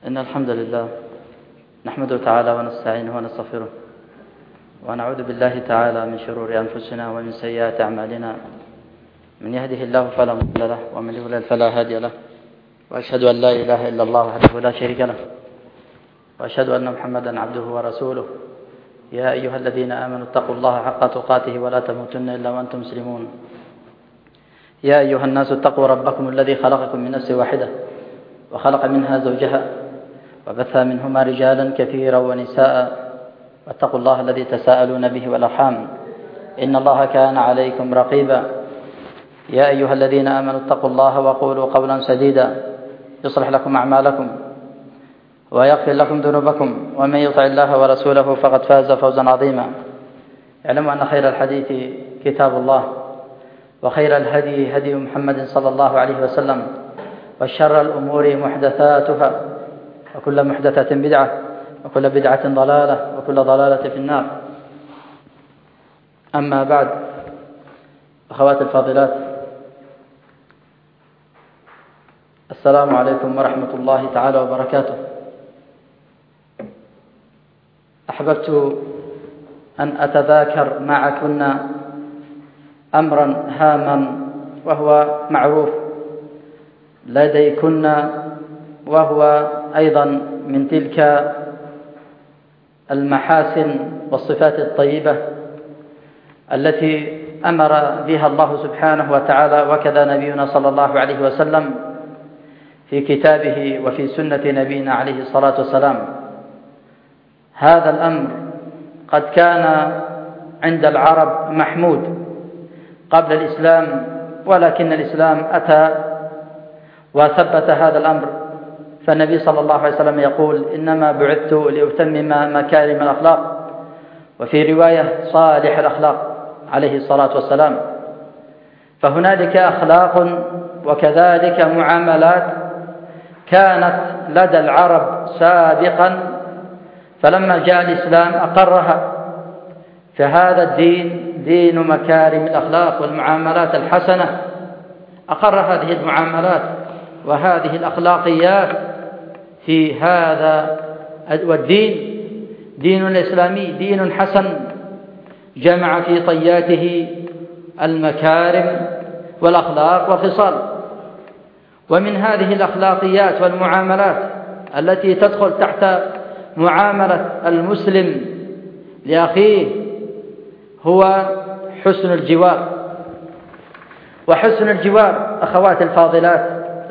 إن الحمد لله نحمده تعالى ونستعينه ونستغفره ونعوذ بالله تعالى من شرور أنفسنا ومن سيئات أعمالنا. من يهده الله فلا مضل له ومن يضلل فلا هادي له، وأشهد أن لا إله إلا الله وحده لا شريك له، وأشهد أن محمدا عبده ورسوله. يا أيها الذين آمنوا اتقوا الله حق تقاته ولا تموتن إلا وأنتم مسلمون. يا أيها الناس اتقوا ربكم الذي خلقكم من نفس واحدة وخلق منها زوجها وبث منهما رجالا كثيرا ونساء، واتقوا الله الذي تساءلون به والأرحام إن الله كان عليكم رقيبا. يا أيها الذين آمنوا اتقوا الله وقولوا قولا سديدا يصلح لكم أعمالكم ويغفر لكم ذنوبكم، ومن يطع الله ورسوله فقد فاز فوزا عظيما. اعلموا أن خير الحديث كتاب الله، وخير الهدي هدي محمد صلى الله عليه وسلم، وشر الأمور محدثاتها، وكل محدثة بدعة، وكل بدعة ضلالة، وكل ضلالة في النار. أما بعد، أخوات الفاضلات، السلام عليكم ورحمة الله تعالى وبركاته. أحببت أن أتذاكر معكن أمرا هاما وهو معروف لديكن، وهو أيضا من تلك المحاسن والصفات الطيبة التي أمر بها الله سبحانه وتعالى، وكذا نبينا صلى الله عليه وسلم في كتابه وفي سنة نبينا عليه الصلاة والسلام. هذا الأمر قد كان عند العرب محمود قبل الإسلام، ولكن الإسلام أتى وثبت هذا الأمر. فالنبي صلى الله عليه وسلم يقول: إنما بعثت لأتمم مكارم الأخلاق، وفي رواية صالح الأخلاق عليه الصلاة والسلام. فهنالك أخلاق وكذلك معاملات كانت لدى العرب سابقا، فلما جاء الإسلام أقرها. فهذا الدين دين مكارم الأخلاق والمعاملات الحسنة، أقر هذه المعاملات وهذه الأخلاقيات في هذا. والدين دين الإسلامي دين حسن، جمع في طياته المكارم والأخلاق والخصال. ومن هذه الأخلاقيات والمعاملات التي تدخل تحت معاملة المسلم لأخيه هو حسن الجوار. وحسن الجوار أخوات الفاضلات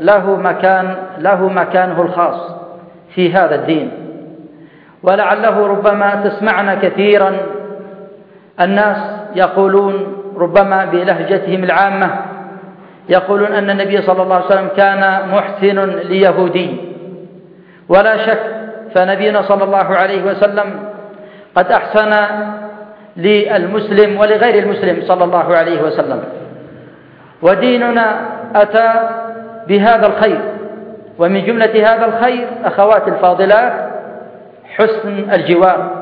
له مكانه الخاص في هذا الدين. ولعله ربما تسمعنا كثيرا الناس يقولون ربما بلهجتهم العامة، يقولون أن النبي صلى الله عليه وسلم كان محسن ليهودي. ولا شك فنبينا صلى الله عليه وسلم قد أحسن للمسلم ولغير المسلم صلى الله عليه وسلم. وديننا أتى بهذا الخير، ومن جملة هذا الخير أخوات الفاضلات حسن الجوار.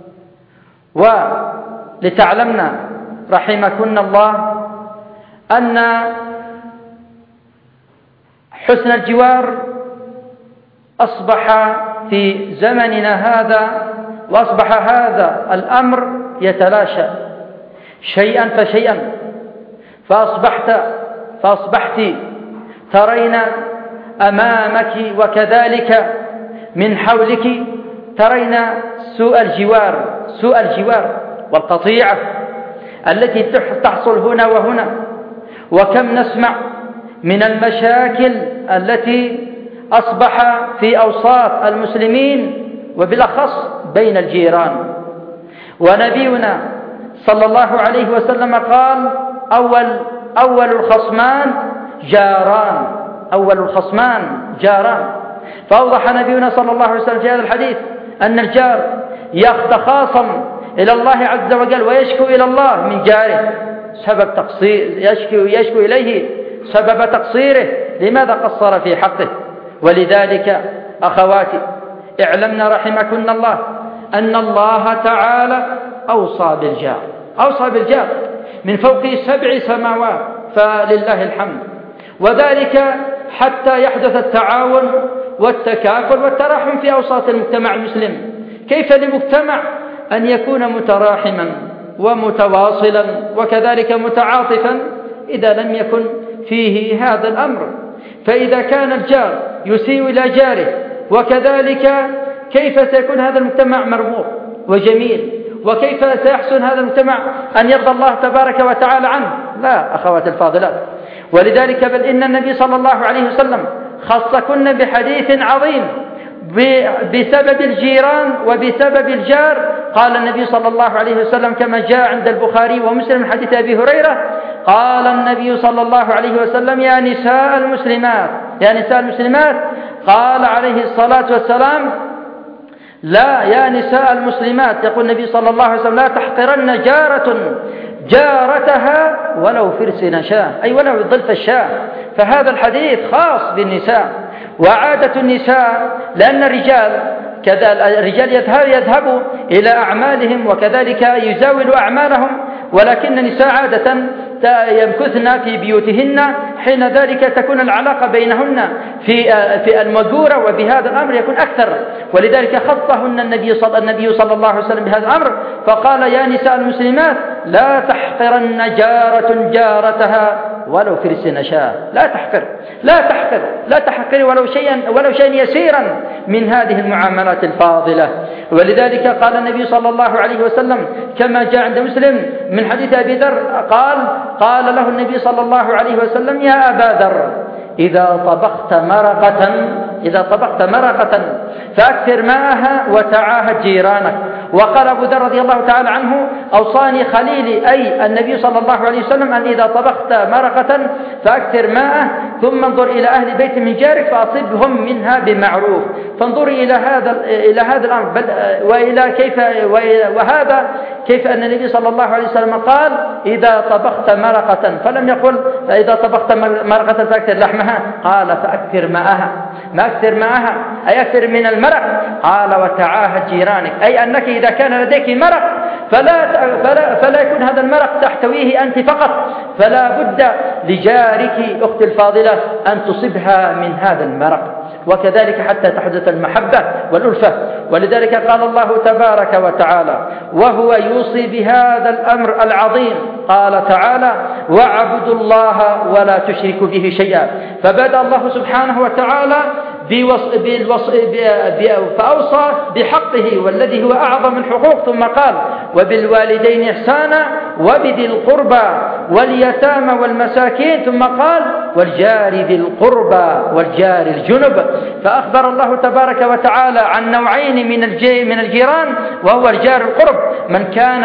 ولتعلمنا رحمكن الله أن حسن الجوار أصبح في زمننا هذا، وأصبح هذا الأمر يتلاشى شيئا فشيئا. فأصبحت ترين أمامك وكذلك من حولك ترين سوء الجوار والقطيعة التي تحصل هنا وهنا. وكم نسمع من المشاكل التي أصبح في أوساط المسلمين وبالأخص بين الجيران. ونبينا صلى الله عليه وسلم قال: أول الخصمان جاران. فأوضح نبينا صلى الله عليه وسلم في هذا الحديث أن الجار يتخاصم إلى الله عز وجل ويشكو إلى الله من جاره سبب تقصير، يشكو إليه سبب تقصيره، لماذا قصر في حقه. ولذلك أخواتي اعلمنا رحمكن الله أن الله تعالى أوصى بالجار من فوق 7 سماوات، فلله الحمد. وذلك حتى يحدث التعاون والتكافل والتراحم في أوساط المجتمع المسلم. كيف لمجتمع أن يكون متراحما ومتواصلا وكذلك متعاطفا إذا لم يكن فيه هذا الأمر؟ فإذا كان الجار يسيء إلى جاره وكذلك كيف سيكون هذا المجتمع مرموق وجميل؟ وكيف سيحسن هذا المجتمع أن يرضى الله تبارك وتعالى عنه؟ لا أخوات الفاضلات. ولذلك بل إن النبي صلى الله عليه وسلم خصكن بحديث عظيم بسبب الجيران وبسبب الجار. قال النبي صلى الله عليه وسلم كما جاء عند البخاري ومسلم من حديث أبي هريرة قال النبي صلى الله عليه وسلم يا نساء المسلمات قال عليه الصلاة والسلام لا يا نساء المسلمات يقول النبي صلى الله عليه وسلم لا تحقرن جارة جارتها ولو فرس نشاة أي ولو ضلف الشاة. فهذا الحديث خاص بالنساء وعادة النساء لأن الرجال يذهبوا إلى أعمالهم وكذلك يزاولوا أعمالهم ولكن النساء عادة يمكثن في بيوتهن حين ذلك تكون العلاقة بينهن في المدورة وبهذا الأمر يكون أكثر. ولذلك خصهن النبي صلى الله عليه وسلم بهذا الأمر فقال يا نساء المسلمات لا تحقرن جارة جارتها ولو فرس نشاة. لا تحقر ولو شيئا يسيرا من هذه المعاملات الفاضلة. ولذلك قال النبي صلى الله عليه وسلم كما جاء عند مسلم من حديث أبي ذر قال له النبي صلى الله عليه وسلم يا أبا ذر إذا طبخت مرقة فأكثر ماءها وتعاهد جيرانك. وقال أبو ذر رضي الله تعالى عنه أوصاني خليلي أي النبي صلى الله عليه وسلم أن إذا طبخت مرقة فأكثر ماءه ثم انظر إلى أهل بيت من جارك فأصبهم منها بمعروف. فانظري إلى هذا الأمر وإلى كيف أن النبي صلى الله عليه وسلم قال إذا طبخت مرقة فلم يقل إذا طبخت مرقة فأكثر لحمها قال فأكثر ماءها أي أكثر من المرق. قال وتعاهد جيرانك أي أنك إذا كان لديك مرق فلا يكون هذا المرق تحتويه أنت فقط فلا بد لجارك أخت الفاضلة أن تصبها من هذا المرق وكذلك حتى تحدث المحبة والألفة. ولذلك قال الله تبارك وتعالى وهو يوصي بهذا الأمر العظيم قال تعالى واعبدوا الله ولا تشركوا به شيئا. فبدأ الله سبحانه وتعالى فأوصى بحقه والذي هو أعظم الحقوق ثم قال وبالوالدين إحسانا وبذي القربى واليتامى والمساكين ثم قال والجار ذي القربى والجار الجنب. فأخبر الله تبارك وتعالى عن نوعين من الجيران وهو الجار القرب من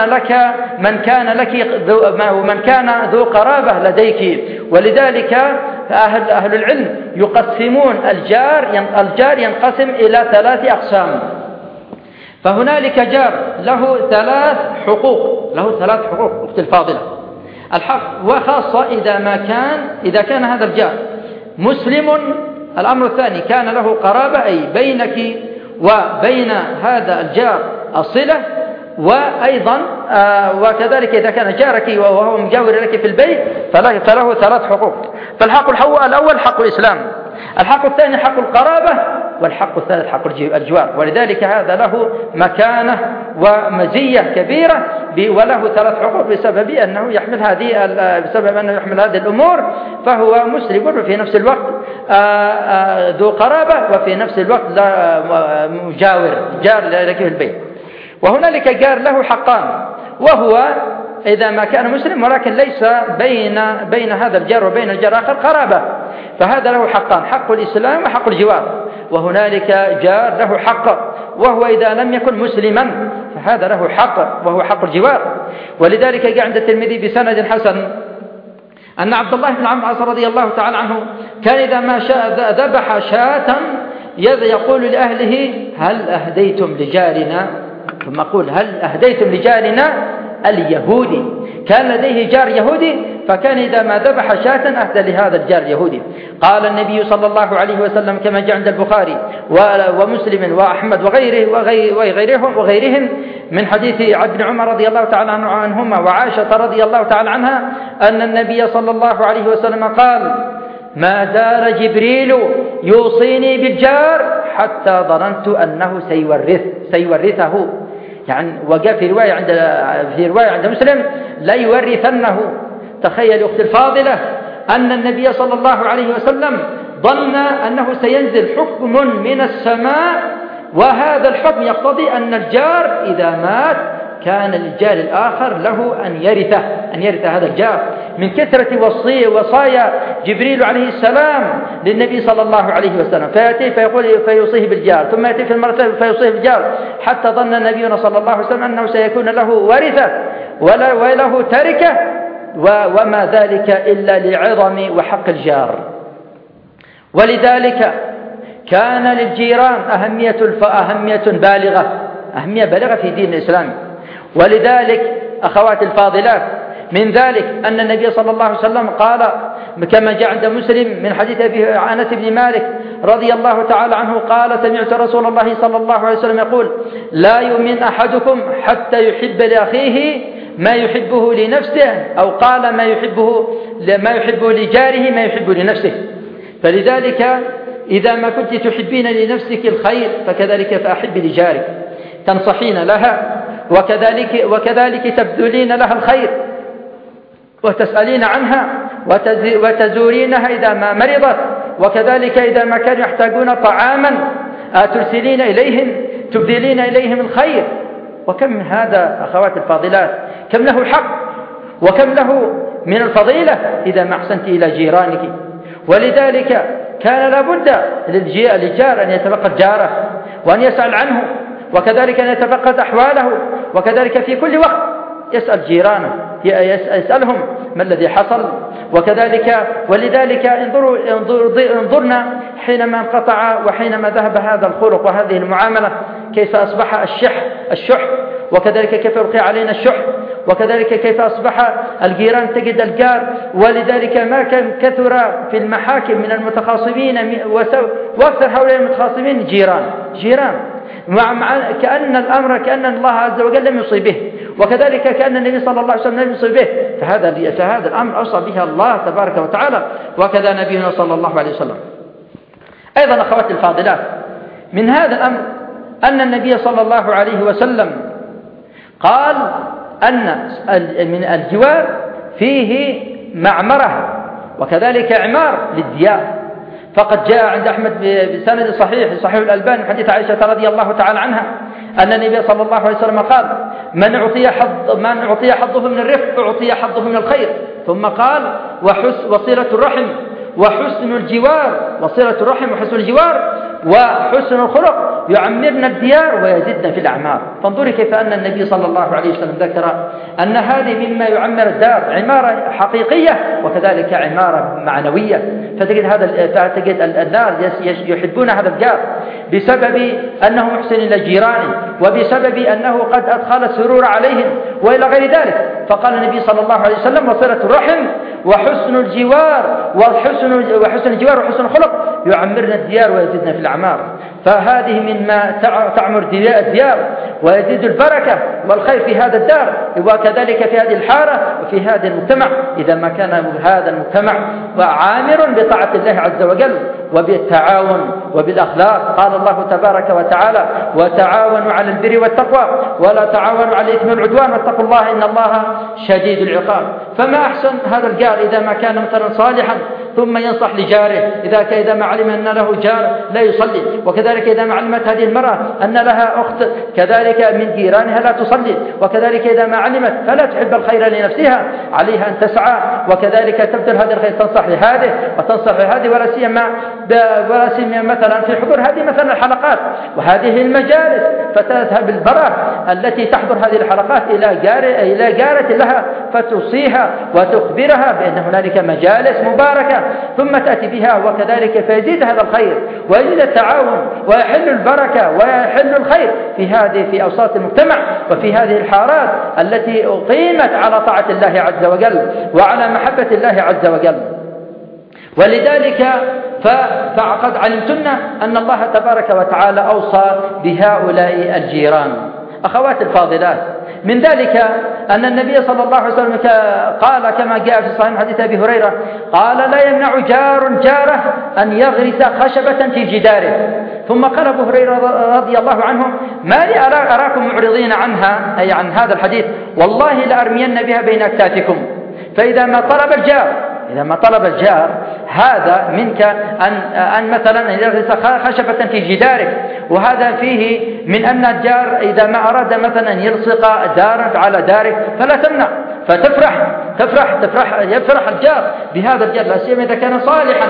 كان ذو قرابة لديك. ولذلك أهل العلم يقسمون الجار ينقسم إلى 3 أقسام. فهنالك جار له 3 حقوق أختي الفاضلة. الحق وخاصة إذا كان هذا الجار مسلم. الأمر الثاني كان له قرابة أي بينك وبين هذا الجار الصلة. وأيضا وكذلك إذا كان جارك وهو مجاور لك في البيت فله 3 حقوق. فالحق الأول حق الإسلام، الحق الثاني حق القرابة، والحق الثالث حق الجوار. ولذلك هذا له مكانة ومزية كبيرة وله 3 حقوق بسبب أنه يحمل هذه الأمور. فهو مسلم وفي نفس الوقت ذو قرابة وفي نفس الوقت جار لك في البيت. وهنالك جار له حقان وهو إذا ما كان مسلم ولكن ليس بين هذا الجار وبين الجار آخر قرابة فهذا له حقان حق الإسلام وحق الجوار. وهنالك جار له حق وهو إذا لم يكن مسلما فهذا له حق وهو حق الجوار. ولذلك جاء عند الترمذي بسند حسن أن عبد الله بن عمرو رضي الله تعالى عنه كان إذا ما ذبح شاة يقول لأهله هل أهديتم لجارنا؟ ثم أقول هل أهديتم لجارنا اليهودي؟ كان لديه جار يهودي فكان إذا ما ذبح شاة أهدى لهذا الجار اليهودي. قال النبي صلى الله عليه وسلم كما جاء عند البخاري ومسلم وأحمد وغيرهم من حديث ابن عمر رضي الله تعالى عنهما وعائشة رضي الله تعالى عنها أن النبي صلى الله عليه وسلم قال ما زال جبريل يوصيني بالجار حتى ظننت أنه سيورثه. يعني وجاء في رواية عند مسلم لا يورثنه. تخيل أختي الفاضلة أن النبي صلى الله عليه وسلم ظن أنه سينزل حكم من السماء، وهذا الحكم يقتضي أن الجار إذا مات كان للجار الآخر له أن يرث هذا الجار، من كثرة وصايا جبريل عليه السلام للنبي صلى الله عليه وسلم. فيأتي فيوصيه بالجار، ثم يأتي في المرة فيوصيه بالجار، حتى ظن نبينا صلى الله عليه وسلم أنه سيكون له ورثة وله تركة، وما ذلك إلا لعظم وحق الجار. ولذلك كان للجيران أهمية بالغة في دين الإسلام. ولذلك أخوات الفاضلات، من ذلك أن النبي صلى الله عليه وسلم قال كما جاء عند مسلم من حديث أنس بن مالك رضي الله تعالى عنه قال: سمعت رسول الله صلى الله عليه وسلم يقول: لا يؤمن أحدكم حتى يحب لأخيه ما يحبه لنفسه، أو قال ما يحبه لجاره ما يحبه لنفسه. فلذلك إذا ما كنت تحبين لنفسك الخير فكذلك فأحب لجارك، تنصحين لها وكذلك تبذلين لها الخير وتسألين عنها وتزورينها إذا ما مرضت، وكذلك إذا ما كانوا يحتاجون طعاما ترسلين إليهم تبذلين إليهم الخير. وكم من هذا أخوات الفاضلات، كم له حق وكم له من الفضيلة إذا ما أحسنت إلى جيرانك. ولذلك كان لابد للجار أن يتفقد جاره وأن يسأل عنه، وكذلك أن يتفقد أحواله، وكذلك في كل وقت يسأل جيرانه، يسألهم ما الذي حصل. ولذلك انظرنا حينما انقطع وحينما ذهب هذا الخلق وهذه المعاملة كيف أصبح الشح، وكذلك كيف ألقي علينا الشح، وكذلك كيف أصبح الجيران تجد الجار. ولذلك ما كان كثر في المحاكم من المتخاصمين، وأكثر هؤلاء المتخاصمين جيران، كأن الله عز وجل لم يصي به، وكذلك كأن النبي صلى الله عليه وسلم لم يصي به. فهذا الأمر أوصى به الله تبارك وتعالى، وكذا نبينا صلى الله عليه وسلم. أيضا أخواتي الفاضلات، من هذا الأمر أن النبي صلى الله عليه وسلم قال أن من الجوار فيه معمرة وكذلك إعمار للديار. فقد جاء عند أحمد بسند صحيح الألباني حديث عائشة رضي الله تعالى عنها أن النبي صلى الله عليه وسلم قال: من أعطي حظه من الرفق أعطي حظه من الخير. ثم قال: وصلة الرحم وحسن الجوار، وصلة الرحم وحسن الجوار وحسن الخلق يعمرنا الديار ويزدنا في الأعمار. فانظري كيف أن النبي صلى الله عليه وسلم ذكر أن هذه مما يعمر الدار، عمارة حقيقية وكذلك عمارة معنوية. فتجد الناس يحبون هذا الجار بسبب أنه محسن إلى جيرانه، وبسبب أنه قد أدخل السرور عليهم وإلى غير ذلك. فقال النبي صلى الله عليه وسلم: وصلة الرحم وحسن الجوار وحسن الخلق يعمرنا الديار ويزيدنا في الأعمار. فهذه مما تعمر الديار ويزيد البركة والخير في هذا الدار، وكذلك في هذه الحارة وفي هذا المجتمع، إذا ما كان هذا المجتمع عامر بطاعة الله عز وجل وبالتعاون وبالأخلاق. قال الله تبارك وتعالى: وتعاونوا على البر والتقوى ولا تعاونوا على الإثم والعدوان واتقوا الله إن الله شديد العقاب. فما أحسن هذا الجار إذا ما كان مثلا صالحا ثم ينصح لجاره، إذا ما علم أن له جار لا يصلي، وكذلك إذا ما علمت هذه المرأة أن لها أخت كذلك من جيرانها لا تصلي، وكذلك إذا ما علمت فلا تحب الخير لنفسها عليها أن تسعى وكذلك تبذل هذا الخير، تنصح لهذه وتنصح لهذه، ولا سيما مثلا في حضور هذه مثلا الحلقات وهذه المجالس، فتذهب البرة التي تحضر هذه الحلقات إلى جارة لها فتصيها وتخبرها بأن هنالك مجالس مباركة، ثم تأتي بها، وكذلك فيزيد هذا الخير ويزيد التعاون ويحل البركة ويحل الخير في أوساط المجتمع وفي هذه الحارات التي أقيمت على طاعة الله عز وجل وعلى محبة الله عز وجل. ولذلك فقد علمتن أن الله تبارك وتعالى أوصى بهؤلاء الجيران، أخوات الفاضلات، من ذلك أن النبي صلى الله عليه وسلم قال كما جاء في صحيح حديث أبي هريرة قال لا يمنع جار جاره أن يغرس خشبة في جداره. ثم قال أبو هريرة رضي الله عنه ما لي أراكم معرضين عنها، أي عن هذا الحديث، والله لأرمين بها بين أكتافكم. فإذا ما طلب الجار هذا منك أن مثلا يغرس خشبة في جدارك، وهذا فيه من أن الجار إذا ما أراد مثلا أن يلصق دارا على دارك فلا تمنع، يفرح الجار بهذا الجار، لا سيما إذا كان صالحا،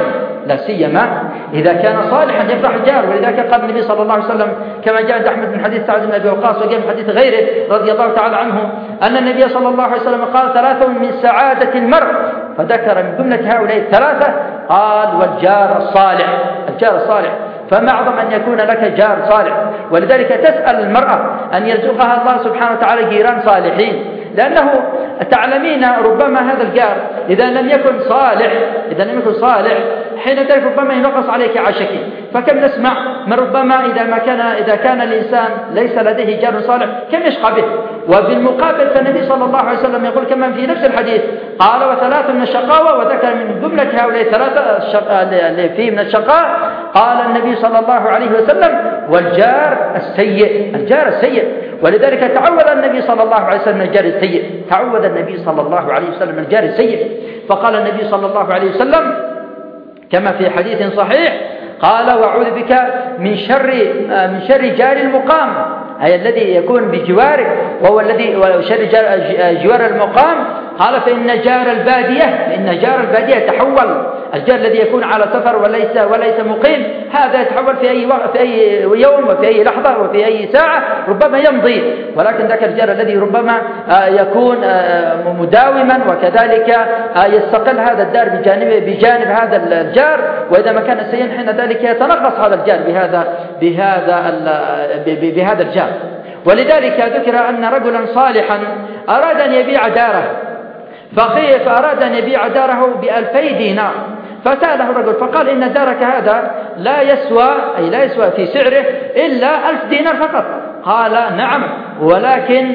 يفرح الجار. ولذلك قال النبي صلى الله عليه وسلم كما جاء عند أحمد من حديث سعد بن أبي وقاص وجاء من حديث غيره رضي الله تعالى عنه أن النبي صلى الله عليه وسلم قال 3 من سعادة المرء، فذكر من جملة هؤلاء الثلاثة قال والجار الصالح. فما أعظم أن يكون لك جار صالح. ولذلك تسأل المرأة أن يرزقها الله سبحانه وتعالى جيران صالحين، لأنه تعلمين ربما هذا الجار إذا لم يكن صالح حين ذلك ربما ينقص عليك عشك. فكم نسمع من ربما إذا كان الإنسان ليس لديه جار صالح كم يشقى به. وبالمقابل فالنبي صلى الله عليه وسلم يقول كما في نفس الحديث قال و3 من الشقاوة، وذكر من جملة هؤلاء 3 اللي فيه من الشقاء قال النبي صلى الله عليه وسلم والجار السيء. ولذلك تعوذ النبي صلى الله عليه وسلم الجار السيء. فقال النبي صلى الله عليه وسلم كما في حديث صحيح قال وأعوذ بك من شر جار المقام، أي الذي يكون بجوارك وهو الذي شر جوار المقام. قال فإن جار البادية تحول، الجار الذي يكون على سفر وليس مقيم هذا يتحول في أي وقت، في أي يوم وفي أي لحظة وفي أي ساعة ربما يمضي. ولكن ذاك الجار الذي ربما يكون مداوما وكذلك يستقل هذا الدار بجانب هذا الجار، وإذا ما كان سيئا حين ذلك يتنقص هذا الجار بهذا الجار. ولذلك ذكر أن رجلا صالحا أراد أن يبيع داره، فأراد أن يبيع داره ب2000 دينار. فسأله الرجل فقال إن دارك هذا لا يسوى في سعره إلا 1000 دينار فقط. قال نعم ولكن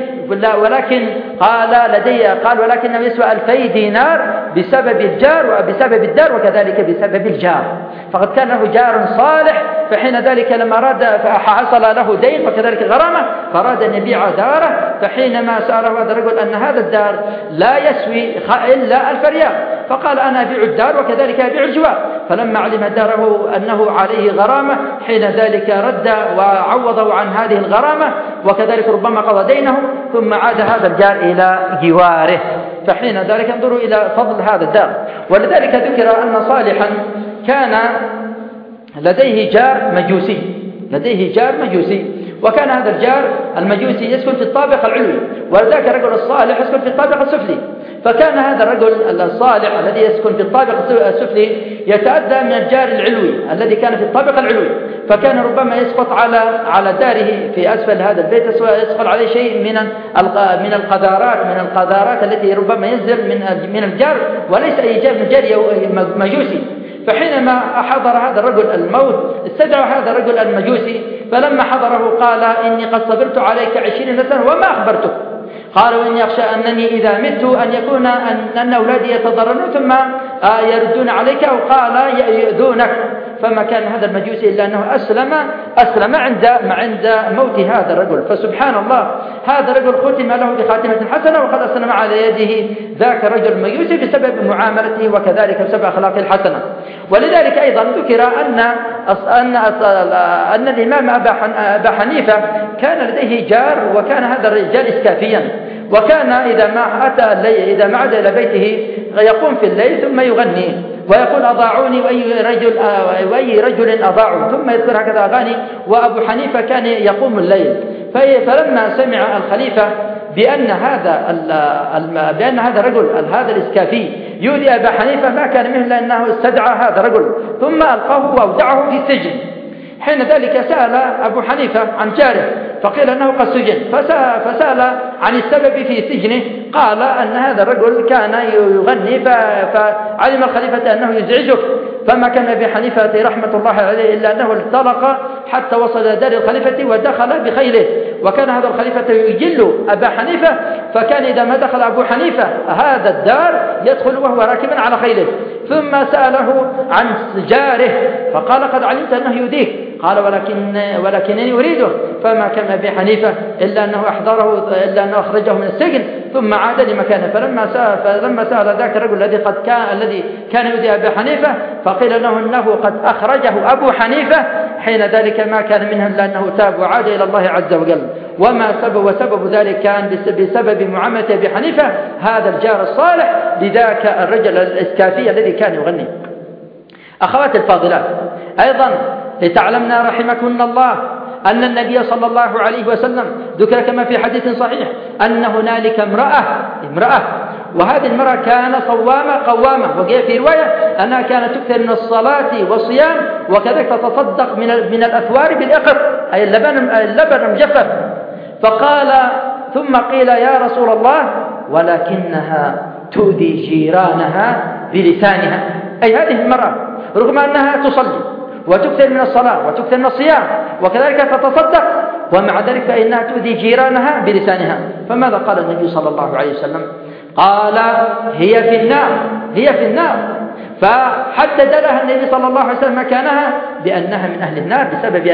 قال ولكنه يسوى 2000 دينار بسبب الجار وبسبب الدار وكذلك بسبب الجار. فقد كان له جار صالح، فحين ذلك لما أراد فحصل له دين وكذلك غرامة فأراد أن يبيع داره، فحينما سأله هذا الرجل أن هذا الدار لا يسوي إلا 1000 ريال فقال أنا أبيع الدار وكذلك أبيع الجوار. فلما علم داره أنه عليه غرامة حين ذلك رد وعوضه عن هذه الغرامة وكذلك ربما قضى دينه، ثم عاد هذا الجار إلى جواره. فحين ذلك انظروا إلى فضل هذا الدار. ولذلك ذكر أن صالحا كان لديه جار مجوسي، وكان هذا الجار المجوسي يسكن في الطابق العلوي، ولذلك الرجل الصالح يسكن في الطابق السفلي. فكان هذا الرجل الصالح الذي يسكن في الطابق السفلي يتأذى من الجار العلوي الذي كان في الطابق العلوي، فكان ربما يسقط على داره في أسفل هذا البيت يسقط عليه شيء من القذارات التي ربما ينزل من الجار، وليس أي جار من جار مجوسي. فحينما حضر هذا الرجل الموت استدعى هذا الرجل المجوسي، فلما حضره قال إني قد صبرت عليك 20 سنة وما أخبرتك. قال وإني أخشى أنني إذا مت أن يكون أن أولادي يتضررون ثم يردون عليك، أو قال يؤذونك. فما كان هذا المجوسي إلا أنه أسلم عند موت هذا الرجل. فسبحان الله هذا الرجل ختم له بخاتمة حسنة، وقد أسلم على يده ذاك الرجل المجوسي بسبب معاملته وكذلك بسبب أخلاقه الحسنة. ولذلك أيضا ذكر أن الإمام أبا حنيفة كان لديه جار، وكان هذا الرجال إسكافيا، وكان إذا ما عاد إلى بيته يقوم في الليل ثم يغني ويقول أضاعوني وأي رجل أضاعوا، ثم يذكر هكذا أغاني. وأبو حنيفة كان يقوم الليل. فلما سمع الخليفة بأن هذا الرجل هذا الإسكافي يؤذي أبا حنيفة ما كان منه إلا أنه استدعى هذا الرجل ثم ألقاه وأودعه في السجن. حين ذلك سأل أبو حنيفة عن جاره فقيل أنه قد سجن، فسأل عن السبب في سجنه، قال أن هذا الرجل كان يغني فعلم الخليفة أنه يزعجك، فما كان أبي حنيفة رحمة الله عليه إلا أنه انطلق حتى وصل إلى دار الخليفة ودخل بخيله وكان هذا الخليفة يجل أبا حنيفة، فكان إذا ما دخل أبو حنيفة هذا الدار يدخل وهو راكبا على خيله، ثم سأله عن جاره فقال قد علمت أنه يؤذيك، قال ولكنني أريده، فما كان أبي حنيفة إلا أنه أخرجه من السجن ثم عاد لمكانه. فلما سأل ذاك الرجل الذي كان يؤذي أبي حنيفة فقيل له أنه قد أخرجه أبو حنيفة، حين ذلك ما كان منه إلا أنه تاب وعاد إلى الله عز وجل. وسبب ذلك كان بسبب معاملة أبي حنيفة هذا الجار الصالح لذاك الرجل الإسكافي الذي كان يغني. أخوات الفاضلات، أيضا لتعلمنا رحمكن الله أن النبي صلى الله عليه وسلم ذكر كما في حديث صحيح أن هنالك امرأة وهذه المرأة كان صوامة قوامة، وجاء في رواية أنها كانت تكثر من الصلاة والصيام، وكذلك تتصدق من الأثوار بالإقر أي اللبن المجفف. فقال ثم قيل يا رسول الله ولكنها تؤذي جيرانها بلسانها، أي هذه المرأة رغم أنها تصلي وتكثر من الصلاة وتكثر من الصيام وكذلك تتصدق، ومع ذلك فإنها تؤذي جيرانها بلسانها. فماذا قال النبي صلى الله عليه وسلم؟ قال هي في النار. فحدد لها النبي صلى الله عليه وسلم مكانها بأنها من أهل النار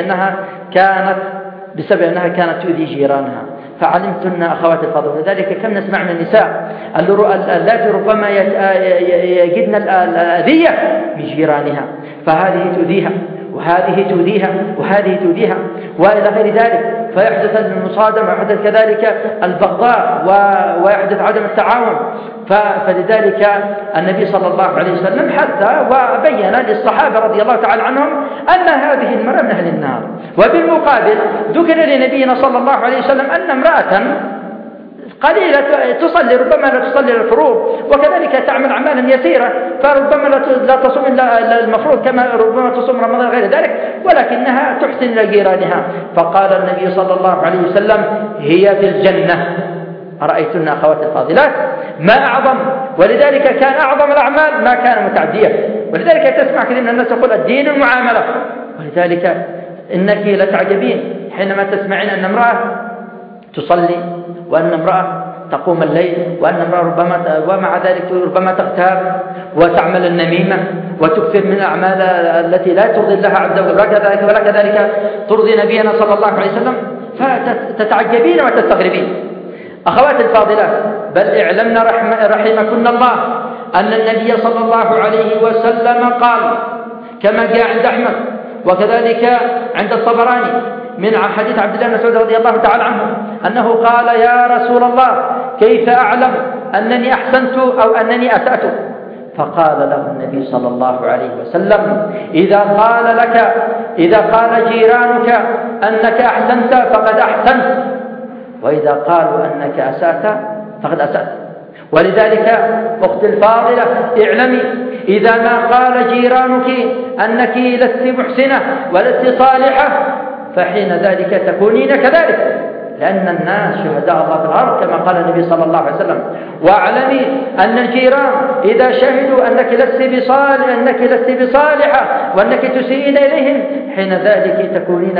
بسبب أنها كانت تؤذي جيرانها. فعلمتن أخوات الفضل، لذلك كم نسمع من النساء التي ربما يجدن الأذية من جيرانها، فهذه تؤذيها وهذه تؤذيها وإلى غير ذلك، فيحدث المصادمة ويحدث كذلك البغضاء ويحدث عدم التعاون. فلذلك النبي صلى الله عليه وسلم حتى وبين للصحابة رضي الله تعالى عنهم أن هذه المرأة من أهل النار. وبالمقابل ذكر لنبينا صلى الله عليه وسلم أن امرأة قليلة تصلي ربما لا تصلي الفروض وكذلك تعمل أعمالا يسيرة، فربما لا تصوم إلا المفروض كما ربما تصوم رمضان غير ذلك، ولكنها تحسن إلى جيرانها. فقال النبي صلى الله عليه وسلم هي في الجنة. أرأيتن أخوات الفاضلات ما أعظم، ولذلك كان أعظم الأعمال ما كان متعديا. ولذلك تسمع كثير من الناس يقول الدين المعاملة، ولذلك إنك لتعجبين حينما تسمعين أن امرأة تصلي وأن امرأة تقوم الليل وأن امرأة ومع ذلك ربما تغتاب وتعمل النميمة وتكثر من الأعمال التي لا ترضي الله عز وجل ولا كذلك ترضي نبينا صلى الله عليه وسلم، فتتعجبين وتستغربين. أخوات الفاضلات، بل اعلمنا رحمكن الله أن النبي صلى الله عليه وسلم قال كما جاء عند أحمد وكذلك عند الطبراني من حديث عبد الله بن مسعود رضي الله تعالى عنه أنه قال يا رسول الله كيف أعلم أنني أحسنت أو أنني أسأت؟ فقال له النبي صلى الله عليه وسلم إذا قال جيرانك أنك أحسنت فقد أحسنت، وإذا قالوا أنك أسأت فقد أسأت. ولذلك أختي الفاضلة اعلمي إذا ما قال جيرانك أنك لست محسنة ولست صالحة فحين ذلك تكونين كذلك، لأن الناس شهداء الله في الأرض كما قال النبي صلى الله عليه وسلم. واعلمي أن الجيران إذا شهدوا أنك لست بصالحة وأنك تسيئين إليهم حين ذلك تكونين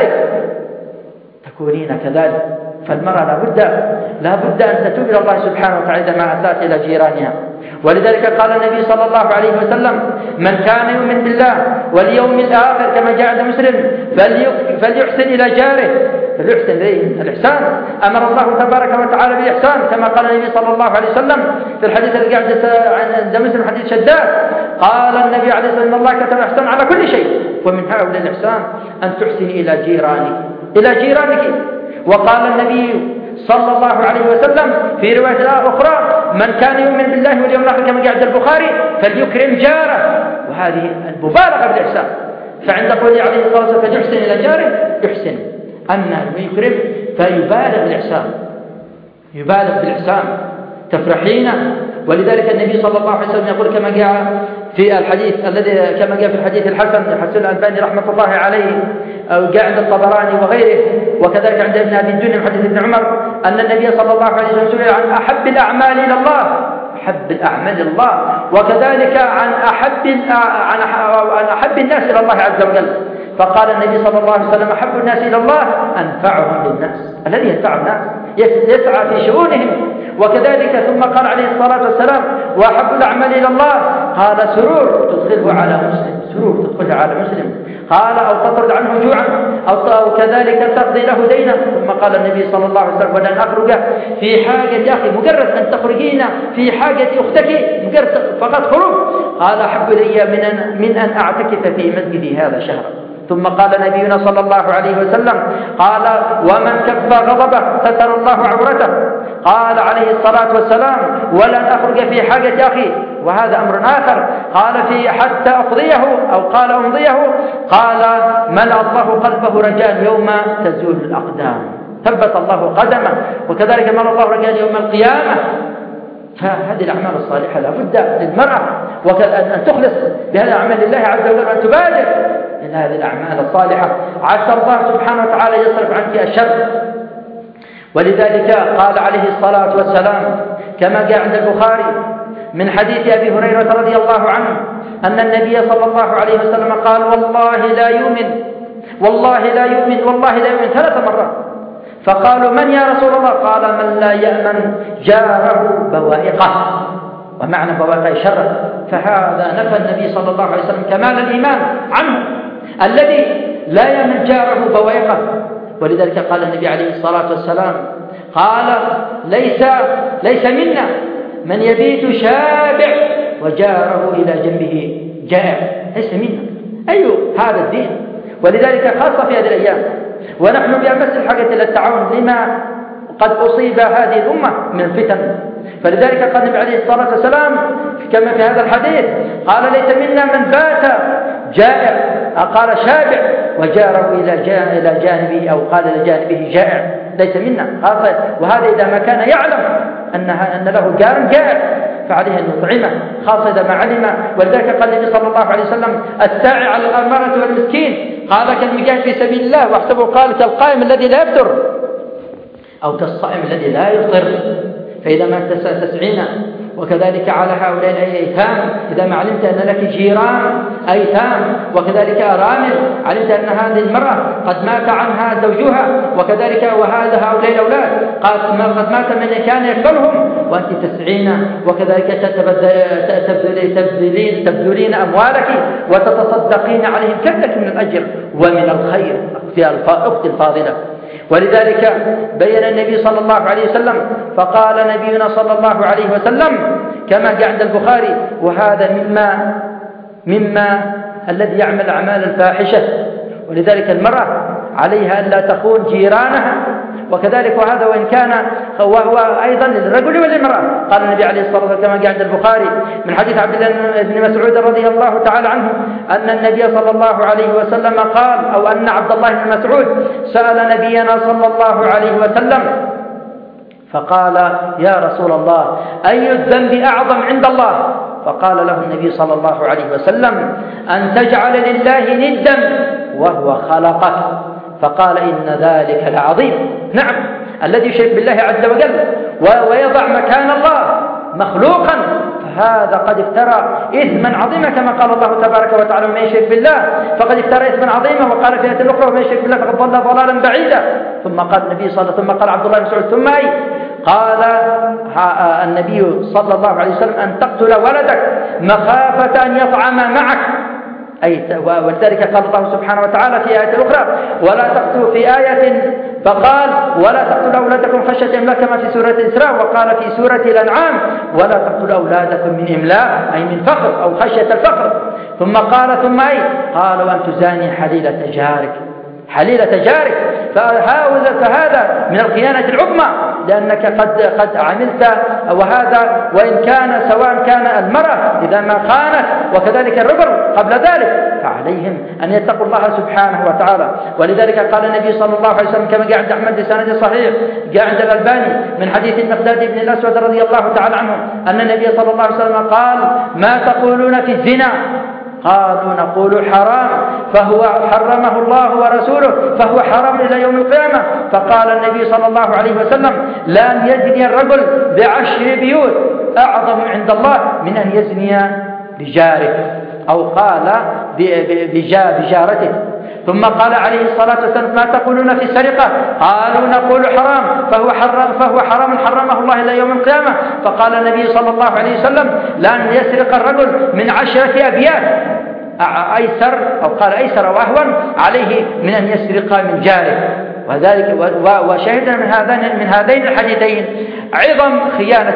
كذلك. فالمرأة لا بد أن تتوب إلى الله سبحانه وتعالى ما أساءت إلى جيرانها. ولذلك قال النبي صلى الله عليه وسلم من كان يؤمن بالله واليوم الآخر كما جاء عند مسلم فليحسن إلى جاره، فليحسن إليه الإحسان. أمر الله تبارك وتعالى بالإحسان كما قال النبي صلى الله عليه وسلم في الحديث الذي عند مسلم حديث شداد قال النبي عليه الصلاة والسلام إن الله كتب الإحسان على كل شيء، ومن هؤلاء الإحسان أن تحسني إلى جيرانك. وقال النبي صلى الله عليه وسلم في رواية أخرى من كان يؤمن بالله واليوم الآخر كما جاء عند البخاري فليكرم جاره، وهذه المبالغة بالإحسان. فعند قوله عليه الصلاة والسلام فليحسن إلى جاره يحسن، أما يكرم يبالغ بالإحسان تفرحين. ولذلك النبي صلى الله عليه وسلم يقول كما جاء في الحديث الحسن حسن الألباني رحمة الله عليه أو جاء عند الطبراني وغيره وكذلك عند ابن أبي الدنيا حديث ابن عمر أن النبي صلى الله عليه وسلم سئل عن أحب الأعمال إلى الله وكذلك عن أحب الناس إلى الله عز وجل، فقال النبي صلى الله عليه وسلم أحب الناس إلى الله أنفعهم للناس. الذي يدفع الناس يسعى في شؤونهم. وكذلك ثم قال عليه الصلاة والسلام: وأحب الأعمال إلى الله قال سرور تدخله على مسلم، سرور تدخله على مسلم. قال: أو تطرد عنه جوعا، أو كذلك تقضي له دينا. ثم قال النبي صلى الله عليه وسلم: ولن أخرج في حاجة أخي، مجرد أن تخرجين في حاجة أختك مجرد فقط خروج، قال: أحب إلي من أن أعتكف في مسجدي هذا شهرا. ثم قال نبينا صلى الله عليه وسلم: قال: ومن كف غضبه ستر الله عورته. قال عليه الصلاة والسلام: ولن أخرج في حاجة أخي، وهذا أمر آخر. قال: في حتى أقضيه، أو قال أمضيه. قال: ملأ الله قلبه رجاء يوم تزول الأقدام، ثبت الله قدمه. وكذلك ملأ الله رجاء يوم القيامة. فهذه الأعمال الصالحة لا بد للمرأة أن تخلص بهذه الأعمال لله عز وجل، وأن تبادر إلى هذه الأعمال الصالحة عسى الله سبحانه وتعالى يصرف عنك الشر. ولذلك قال عليه الصلاة والسلام كما جاء عند البخاري من حديث أبي هريرة رضي الله عنه أن النبي صلى الله عليه وسلم قال: والله لا يؤمن، والله لا يؤمن، والله لا يؤمن 3 مرات. فقالوا: من يا رسول الله؟ قال: من لا يأمن جاره بوائقه. ومعنى بوائقه شره. فهذا نفى النبي صلى الله عليه وسلم كمال الإيمان عنه، الذي لا يأمن جاره بوائقه. ولذلك قال النبي عليه الصلاة والسلام: قال: ليس منا من يبيت شابع وجاره إلى جنبه جائع. ليس منا. هذا الدين. ولذلك خاصة في هذه الأيام ونحن بأمس الحاجة إلى التعاون لما قد أصيب هذه الأمة من الفتن. فلذلك قال النبي عليه الصلاة والسلام كما في هذا الحديث: قال: ليس منا من بات جائع، قال شابع وجاره إلى جانبه، أو قال إلى جانبه جائع. ليس منا. وهذا إذا ما كان يعلم أن له جار جائع فعليه أن يطعمه، خاصة إذا ما علم. ولذلك قال النبي صلى الله عليه وسلم: الساعي على الأمارة والمسكين قال كالمجاهد في سبيل الله، واحسبه قال كالقائم الذي لا يفطر، أو كالصائم الذي لا يفطر. فإذا ما تسعين. وكذلك على هؤلاء الأيتام إذا ما علمت أن لك جيران أيتام، وكذلك أرامل، علمت أن هذه المرأة قد مات عنها زوجها، وكذلك هؤلاء الأولاد قد مات من كان يكفلهم، وأنت تسعين. وكذلك تبذلين أموالك وتتصدقين عليهم كذلك من الأجر ومن الخير أختي الفاضلة. ولذلك بين النبي صلى الله عليه وسلم فقال نبينا صلى الله عليه وسلم كما جاء عند البخاري: وهذا مما الذي يعمل أعمال الفاحشة. ولذلك المرأة عليها أن لا تخون جيرانها. وكذلك وهذا وإن كان وهو أيضا للرجل وللمرأة. قال النبي عليه الصلاة والسلام كما جاء عند البخاري من حديث عبد الله بن مسعود رضي الله تعالى عنه أن النبي صلى الله عليه وسلم قال، أو أن عبد الله بن مسعود سأل نبينا صلى الله عليه وسلم فقال: يا رسول الله، أي الذنب أعظم عند الله؟ فقال له النبي صلى الله عليه وسلم: أن تجعل لله ندا وهو خلقك. فقال: إن ذلك لعظيم. نعم، الذي يشرك بالله عز وجل ويضع مكان الله مخلوقا فهذا قد افترى إثما عظيما، كما قال الله تبارك وتعالى: ومن يشرك بالله فقد افترى إثما عظيما. وقال في آية أخرى: ومن يشرك بالله فقد ضل ضلالا بعيدا. ثم قال النبي ثم قال عبد الله بن مسعود: ثم أي؟ قال النبي صلى الله عليه وسلم: أن تقتل ولدك مخافة أن يطعم معك. ولذلك قال الله سبحانه وتعالى في آية أخرى: ولا تقتلوا، في آية فقال: ولا تقتلوا أولادكم خشية إملاق كما في سورة الإسراء. وقال في سورة الأنعام: ولا تقتلوا أولادكم من إملاق، أي من فقر أو خشية الفقر. ثم قال: ثم أي؟ قال: وأن تزاني حليلة جارك. فهذا من الخيانة العظمى، لأنك قد عملت. وهذا وإن كان سواء كان المرأة إذا ما خانت وكذلك الرجل قبل ذلك فعليهم أن يتقوا الله سبحانه وتعالى. ولذلك قال النبي صلى الله عليه وسلم كما جاء عند أحمد بسند صحيح جاء عند الألباني من حديث المقداد بن الأسود رضي الله تعالى عنه أن النبي صلى الله عليه وسلم قال: ما تقولون في الزنا؟ قالوا: نقول حرام، فهو حرمه الله ورسوله فهو حرام إلى يوم القيامة. فقال النبي صلى الله عليه وسلم: لأن يزني الرجل ب10 بيوت أعظم عند الله من أن يزني بجاره، أو قال بجارته. ثم قال عليه الصلاة والسلام: ما تقولون في السرقة؟ قالوا: نقول حرام، فهو حرام حرمه الله إلى يوم القيامة. فقال النبي صلى الله عليه وسلم: لن يسرق الرجل من 10 أبيات أيسر، أو قال أيسر وأهون عليه من أن يسرق من جاره. وذلك وشهدنا من هذين الحديثين عظم خيانة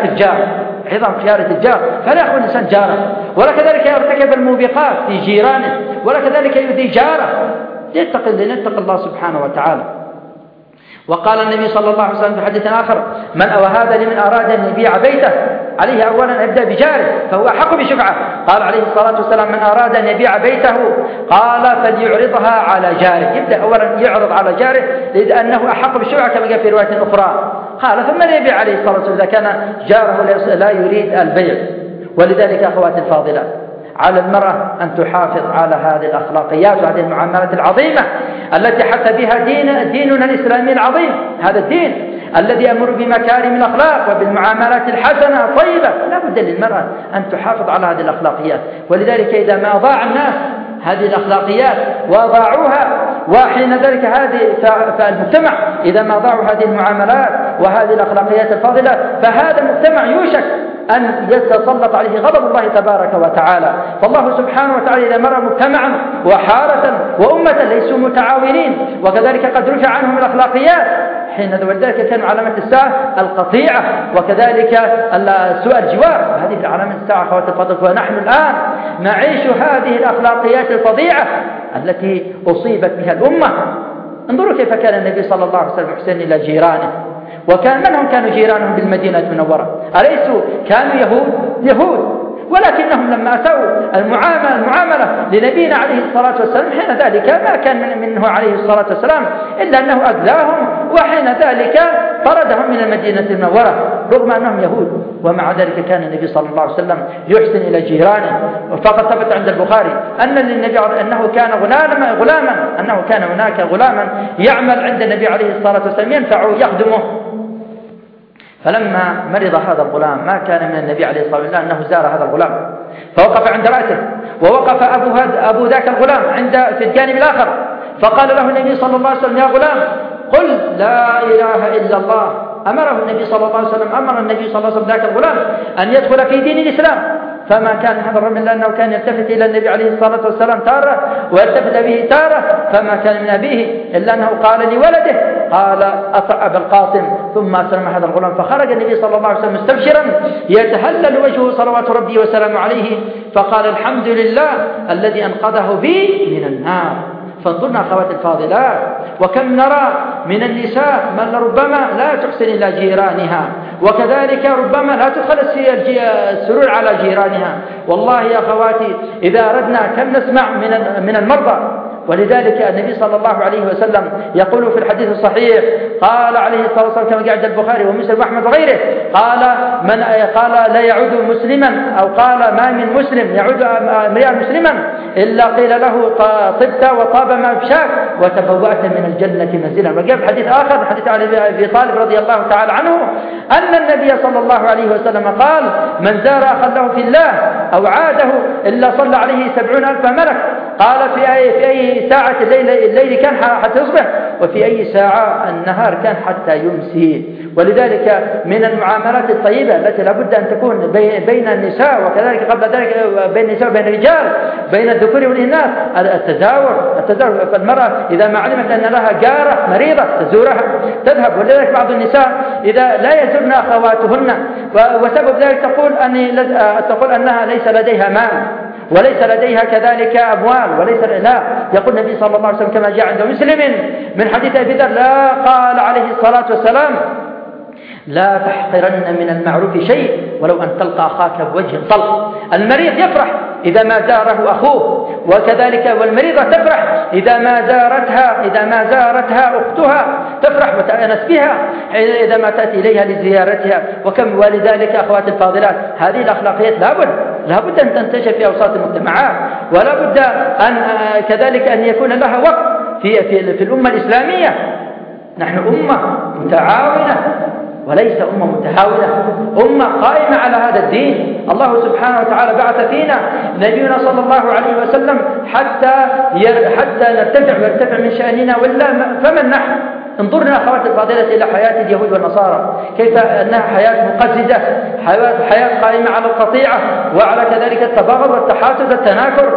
الجار، فلا يخون الإنسان جاره، ولا كذلك يرتكب الموبقات في جيرانه، ولا كذلك يؤذي جاره. لنتق الله سبحانه وتعالى. وقال النبي صلى الله عليه وسلم في حديث آخر: وهذا لمن أراد أن يبيع بيته عليه أولا يبدأ بجاره فهو أحق بشفعة. قال عليه الصلاة والسلام: من أراد أن يبيع بيته قال فليعرضها على جاره، يبدأ أولا يعرض على جاره لأنه أحق بشفعة كما جاء في رواية أخرى. قال ثم يبيع عليه الصلاة والسلام إذا كان جاره لا يريد البيع. ولذلك أخواتي الفاضلات، على المرأة أن تحافظ على هذه الأخلاقيات وهذه المعاملات العظيمة التي حث بها ديننا الإسلامي العظيم. هذا الدين الذي يأمر بمكارم الأخلاق وبالمعاملات الحسنة الطيبة، لا بد للمرأة أن تحافظ على هذه الأخلاقيات. ولذلك إذا ما أضاع الناس هذه الأخلاقيات وأضاعوها، وحين ذلك فالمجتمع إذا ما ضاعوا هذه المعاملات وهذه الأخلاقيات الفاضلة، فهذا المجتمع يوشك أن يتسلط عليه غضب الله تبارك وتعالى. فالله سبحانه وتعالى إذا مر مجتمعا وحارة وأمة ليسوا متعاونين وكذلك قد رفع عنهم الأخلاقيات، حين ولذلك كان علامة الساعة القطيعة وكذلك سوء الجوار. هذه علامة الساعة أخواتي الفاضلة. ونحن الآن نعيش هذه الأخلاقيات الفظيعة التي أصيبت بها الأمة. انظروا كيف كان النبي صلى الله عليه وسلم يحسن إلى جيرانه، وكان منهم كانوا جيرانهم بالمدينة المنورة، أليسوا كانوا يهود ولكنهم لما أتوا المعاملة لنبينا عليه الصلاة والسلام حين ذلك ما كان منه عليه الصلاة والسلام إلا أنه أذاهم، وحين ذلك طردهم من المدينة المنورة رغم أنهم يهود. ومع ذلك كان النبي صلى الله عليه وسلم يحسن إلى جيرانه. فقد ثبت عند البخاري أن للنبي أنه كان هناك غلاما يعمل عند النبي عليه الصلاة والسلام ينفعه يخدمه. فلما مرض هذا الغلام ما كان من النبي عليه الصلاة والسلام أنه زار هذا الغلام فوقف عند رأسه، ووقف أبو ذاك الغلام في الجانب الآخر، فقال له النبي صلى الله عليه وسلم: يا غلام قل لا إله إلا الله. أمر النبي صلى الله عليه وسلم ذاك الغلام أن يدخل في دين الإسلام. فما كان هذا الرجل إلا أنه كان يلتفت إلى النبي عليه الصلاة والسلام تارة ويلتفت به تارة، فما كان من أبيه إلا أنه قال لولده: قال أطع أبا القاسم. ثم أسلم هذا الغلام، فخرج النبي صلى الله عليه وسلم مستبشرا يتهلل وجهه صلوات ربي وسلامه عليه، فقال: الحمد لله الذي أنقذه بي من النار. فانظرنا أخواتي الفاضلات، وكم نرى من النساء من ربما لا تحسن إلى جيرانها، وكذلك ربما لا تدخل السرور على جيرانها. والله يا أخواتي إذا أردنا كم نسمع من المرضى. ولذلك النبي صلى الله عليه وسلم يقول في الحديث الصحيح، قال عليه الصلاة والسلام كما جاء عند البخاري ومسلم وأحمد وغيره، قال لا يعود مسلما، أو قال ما من مسلم يعود امرئا مسلما إلا قيل له طبت وطاب ممشاك وتبوأت من الجنة منزلا. وجاء في الحديث آخر حديث علي بن أبي طالب رضي الله تعالى عنه أن النبي صلى الله عليه وسلم قال: من زار أخا له في الله أو عاده إلا صلى عليه 70,000 ملك. قال في أي ساعة الليل كان حتى يصبح، وفي أي ساعة النهار كان حتى يمسي. ولذلك من المعاملات الطيبة التي لابد أن تكون بين النساء، وكذلك قبل ذلك بين النساء وبين الرجال، بين الذكور والإناث، التزاور. فالمرأة إذا ما علمت أن لها جارة مريضة تزورها تذهب. ولذلك بعض النساء إذا لا يزورن أخواتهن وسبب ذلك تقول أنها ليس لديها مال وليس لديها كذلك أموال لا. يقول النبي صلى الله عليه وسلم كما جاء عند مسلم من حديث أبي ذر: لا قال عليه الصلاة والسلام: لا تحقرن من المعروف شيء ولو أن تلقى أخاك بوجه طلق. المريض يفرح إذا ما زاره أخوه، وكذلك والمريضة تفرح إذا ما زارتها أختها، تفرح وتأنس بها إذا ما تأتي إليها لزيارتها. ولذلك أخوات الفاضلات هذه الأخلاقيات لابد أن تنتشر في أوساط المجتمعات، ولا بد أن كذلك أن يكون لها وقت في الأمة الإسلامية. نحن أمة متعاونة وليس أمة متهاونة، أمة قائمة على هذا الدين. الله سبحانه وتعالى بعث فينا نبينا صلى الله عليه وسلم حتى نرتفع ويرتفع من شأننا، ولا فمن نحن؟ انظرنا أخوات الفاضلة إلى حياة اليهود والنصارى، كيف أنها حياة مقززة، حياة قائمة على القطيعة وعلى كذلك التباغض والتحاسد والتناكر،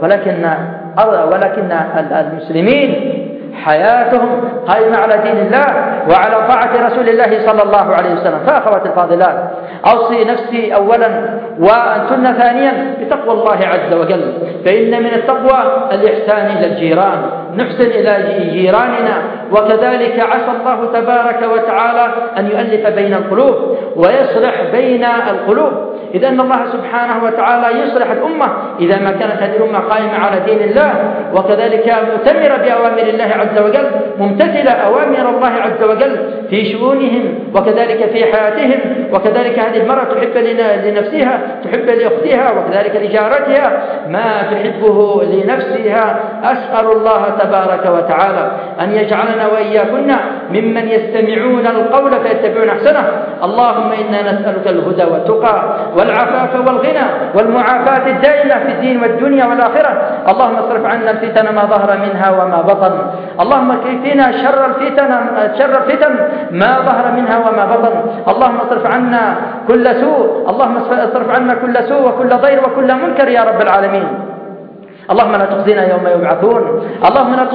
ولكن المسلمين حياتهم قائمة على دين الله وعلى طاعة رسول الله صلى الله عليه وسلم. فأخوات الفاضلات، أوصي نفسي أولا وأنتن ثانيا بتقوى الله عز وجل، فإن من التقوى الإحسان إلى الجيران، نحسن إلى جيراننا، وكذلك عسى الله تبارك وتعالى أن يؤلف بين القلوب ويصلح بين القلوب، إذ أن الله سبحانه وتعالى يصلح الأمة إذا ما كانت هذه الأمة قائمة على دين الله، وكذلك مؤتمرة بأوامر الله عز وجل، ممتثلة أوامر الله عز وجل في شؤونهم وكذلك في حياتهم. وكذلك هذه المرأة تحب لنفسها، تحب لأختها وكذلك لجارتها ما تحبه لنفسها. أسأل الله تبارك وتعالى أن يجعلنا وإياكن ممن يستمعون القول فيتبعون أحسنه. اللهم إنا نسألك الهدى والتقى والعفاف والغنى والمعافاة الدائمة في الدين والدنيا والآخرة. اللهم اصرف عنا الفتن ما ظهر منها وما بطن. اللهم كفنا شر الفتن ما ظهر منها وما بطن. اللهم اصرف عنا كل سوء، اللهم اصرف عنا كل سوء وكل ضير وكل منكر يا رب العالمين. اللهم لا تخزنا يوم يبعثون. اللهم لا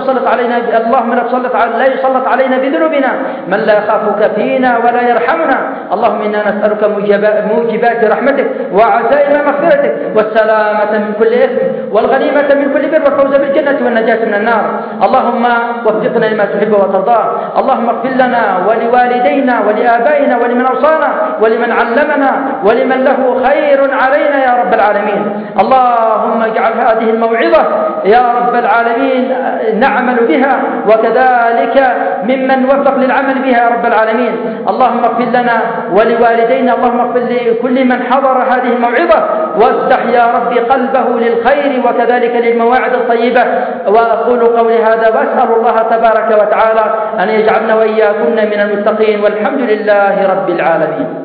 يسلط علينا بذنوبنا من لا يخافك فينا ولا يرحمنا. اللهم إنا نسألك موجبات رحمتك وعزائم مغفرتك والسلامة من كل إثم والغنيمة من كل بر والفوز بالجنة والنجاة من النار. اللهم وفقنا لما تحب وترضى. اللهم اغفر لنا ولوالدينا ولآبائنا ولمن أوصانا ولمن علمنا ولمن له خير علينا يا رب العالمين. اللهم اجعل هذه الموعظة يا رب العالمين نعمل بها، وكذلك ممن وفق للعمل بها يا رب العالمين. اللهم اغفر لنا ولوالدينا، اللهم اغفر لكل من حضر هذه الموعظة، وافتح يا رب قلبه للخير وكذلك للمواعظ الطيبة. وأقول قولي هذا وأسأل الله تبارك وتعالى أن يجعلنا وإياكن من المتقين، والحمد لله رب العالمين.